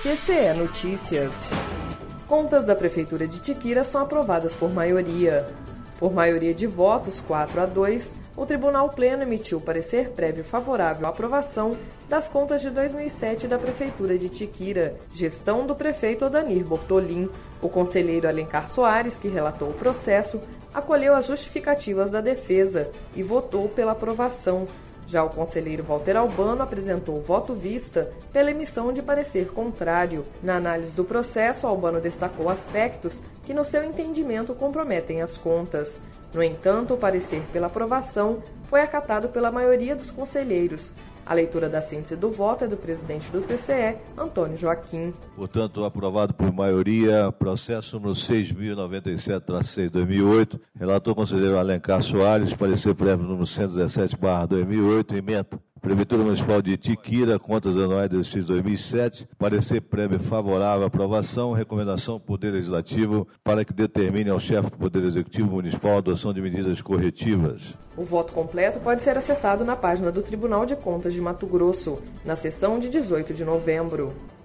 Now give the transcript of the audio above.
TCE Notícias. Contas da Prefeitura de Tiquira são aprovadas por maioria. Por maioria de votos, 4-2, o Tribunal Pleno emitiu parecer prévio favorável à aprovação das contas de 2007 da Prefeitura de Tiquira, gestão do prefeito Odanir Bortolin. O conselheiro Alencar Soares, que relatou o processo, acolheu as justificativas da defesa e votou pela aprovação. Já o conselheiro Walter Albano apresentou voto vista pela emissão de parecer contrário. Na análise do processo, Albano destacou aspectos que, no seu entendimento, comprometem as contas. No entanto, o parecer pela aprovação foi acatado pela maioria dos conselheiros. A leitura da síntese do voto é do presidente do TCE, Antônio Joaquim. Portanto, aprovado por maioria, processo número 6.097-6/2008, relator conselheiro Alencar Soares, parecer prévio número 117/2008, ementa. Prefeitura Municipal de Tiquira, contas anuais do exercício 2007, parecer prévio favorável à aprovação, recomendação ao Poder Legislativo para que determine ao chefe do Poder Executivo Municipal a adoção de medidas corretivas. O voto completo pode ser acessado na página do Tribunal de Contas de Mato Grosso, na sessão de 18 de novembro.